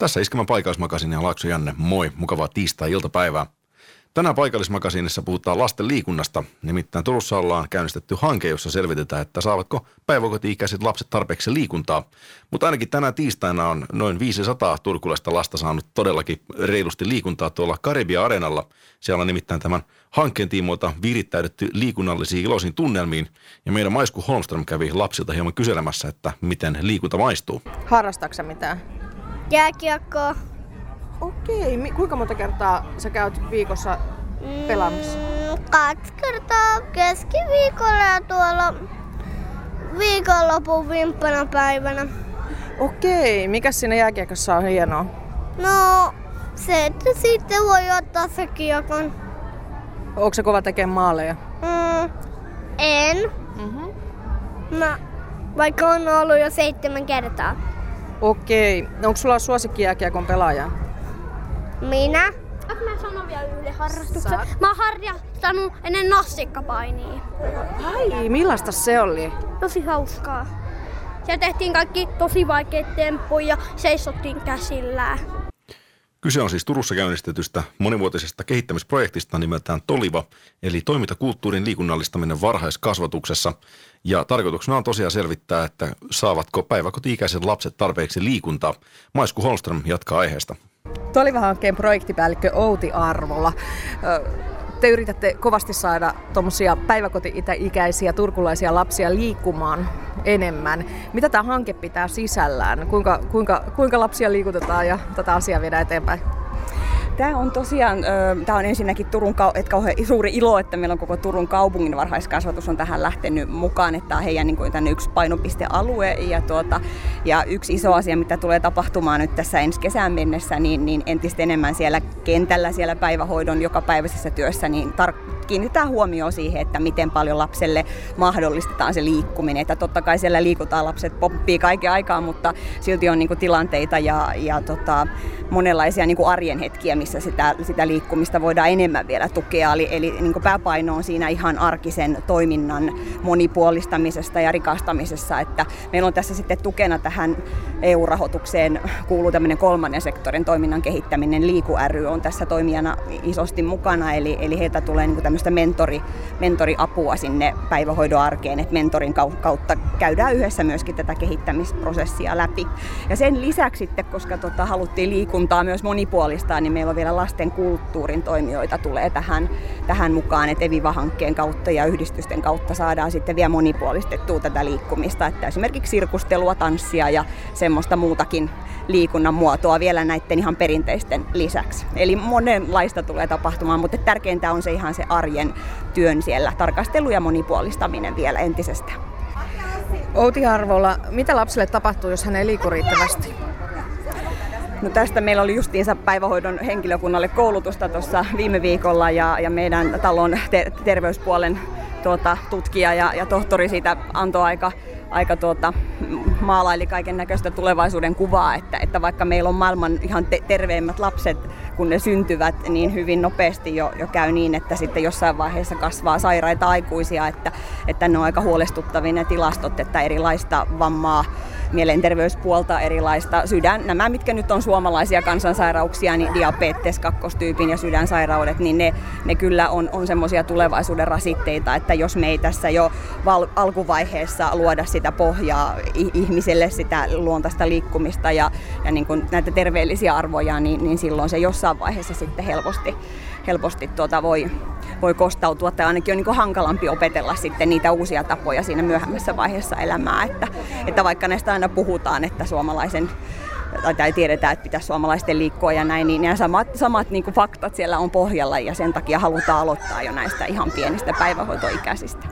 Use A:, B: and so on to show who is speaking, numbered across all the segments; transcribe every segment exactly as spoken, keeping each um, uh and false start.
A: Tässä Iskelmän paikallismakasiini ja Laakso Janne. Moi, mukavaa tiistai-iltapäivää. Tänään paikallismakasiinissa puhutaan lasten liikunnasta. Nimittäin Turussa ollaan käynnistetty hanke, jossa selvitetään, että saavatko päiväkoti-ikäiset lapset tarpeeksi liikuntaa. Mutta ainakin tänään tiistaina on noin viisisataa turkulaista lasta saanut todellakin reilusti liikuntaa tuolla Karibia-areenalla. Siellä on nimittäin tämän hankkeen tiimoilta virittäydetty liikunnallisiin iloisiin tunnelmiin. Ja meidän Maisku Holmström kävi lapsilta hieman kyselemässä, että miten liikunta maistuu.
B: Harrastaatko sä mitään?
C: Jääkiekkoa.
B: Okei, mi- kuinka monta kertaa sä käyt viikossa pelaamassa?
C: Mm, kaksi kertaa keskiviikolla ja tuolla viikonlopun vimppana päivänä.
B: Okei, mikä siinä jääkiekossa on hienoa?
C: No, se, että sitten voi ottaa se kiekon.
B: Onko se kova tekemään maaleja?
C: Mm, en.
B: Mm-hmm.
C: Mä, vaikka on ollut jo seitsemän kertaa.
B: Okei, onko sulla suosikkijääkiekon pelaaja?
C: Minä? Saanko mä sanoa vielä yhden harrastuksen?
B: Saat.
C: Mä oon harrastanut ennen nassikkapainia.
B: Ai, millaista se oli?
C: Tosi hauskaa. Siellä tehtiin kaikki tosi vaikeat temppuja ja seisottiin käsillään.
A: Kyse on siis Turussa käynnistetystä monivuotisesta kehittämisprojektista nimeltään Toliva, eli toimintakulttuurin liikunnallistaminen varhaiskasvatuksessa. Ja tarkoituksena on tosiaan selvittää, että saavatko päiväkoti-ikäiset lapset tarpeeksi liikuntaa. Maisku Holmström jatkaa aiheesta.
B: Toliva-hankkeen projektipäällikkö Outi Arvola. Te yritätte kovasti saada tuommoisia päiväkoti-ikäisiä turkulaisia lapsia liikkumaan enemmän. Mitä tämä hanke pitää sisällään? Kuinka, kuinka, kuinka lapsia liikutetaan ja tätä asiaa viedään eteenpäin?
D: Tämä on tosiaan, tämä on ensinnäkin Turun, että kauhean suuri ilo, että meillä on koko Turun kaupungin varhaiskasvatus on tähän lähtenyt mukaan, että tämä on heidän niin kuin, tänne yksi painopistealue ja, tuota, ja yksi iso asia, mitä tulee tapahtumaan nyt tässä ensi kesään mennessä, niin, niin entistä enemmän siellä kentällä, siellä päivähoidon jokapäiväisessä työssä, niin tar- kiinnitetään huomioon siihen, että miten paljon lapselle mahdollistetaan se liikkuminen, että totta kai siellä liikutaan, lapset poppii kaiken aikaa, mutta silti on niin kuin tilanteita ja, ja tota, monenlaisia niin kuin arjen hetkiä, missä sitä, sitä liikkumista voidaan enemmän vielä tukea. Eli, eli niin kuin pääpaino on siinä ihan arkisen toiminnan monipuolistamisesta ja rikastamisessa. Että meillä on tässä sitten tukena tähän E U-rahoitukseen kuuluu tämmöinen kolmannen sektorin toiminnan kehittäminen. Liiku ry on tässä toimijana isosti mukana, eli, eli heiltä tulee niin kuin tämmöistä mentori, mentoriapua sinne päivähoidon arkeen, että mentorin kautta käydään yhdessä myöskin tätä kehittämisprosessia läpi. Ja sen lisäksi sitten, koska tota, haluttiin liikuntaa myös monipuolistaa, niin meillä on vielä lasten kulttuurin toimijoita tulee tähän, tähän mukaan, että Eviva-hankkeen kautta ja yhdistysten kautta saadaan sitten vielä monipuolistettua tätä liikkumista, että esimerkiksi sirkustelua, tanssia ja semmoista muutakin liikunnan muotoa vielä näiden ihan perinteisten lisäksi. Eli monenlaista tulee tapahtumaan, mutta tärkeintä on se ihan se arjen työn siellä, tarkastelu ja monipuolistaminen vielä entisestään.
B: Outi Arvola, mitä lapselle tapahtuu, jos hän ei liiku riittävästi?
D: No tästä meillä oli justiinsa päivähoidon henkilökunnalle koulutusta tuossa viime viikolla ja, ja meidän talon ter- terveyspuolen tuota, tutkija ja, ja tohtori siitä antoi aika, aika tuota, maalaili kaiken näköistä tulevaisuuden kuvaa, että, että vaikka meillä on maailman ihan te- terveimmät lapset, kun ne syntyvät, niin hyvin nopeasti jo, jo käy niin, että sitten jossain vaiheessa kasvaa sairaita aikuisia, että, että ne on aika huolestuttavia ne tilastot, että erilaista vammaa, mielenterveyspuolta, erilaista sydän, nämä mitkä nyt on suomalaisia kansansairauksia, niin diabetes, kakkostyypin ja sydänsairaudet, niin ne, ne kyllä on, on semmoisia tulevaisuuden rasitteita, että jos me ei tässä jo val- alkuvaiheessa luoda sitä pohjaa ihmiselle, sitä luontaista liikkumista ja, ja niin kuin näitä terveellisiä arvoja, niin, niin silloin se jossain vaiheessa sitten helposti, helposti tuota voi, voi kostautua tai ainakin on niin kuin hankalampi opetella sitten niitä uusia tapoja siinä myöhemmässä vaiheessa elämää, että, että vaikka näistä aina puhutaan, että suomalaisen tai tiedetään, että pitäisi suomalaisten liikkua ja näin, niin nämä samat, samat niin kuin faktat siellä on pohjalla ja sen takia halutaan aloittaa jo näistä ihan pienistä päivähoitoikäisistä.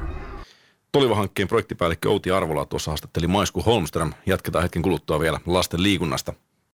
A: Toliva-hankkeen projektipäällikkö Outi Arvola tuossa haastatteli Maisku Holmström. Jatketaan hetken kuluttua vielä lasten liikunnasta.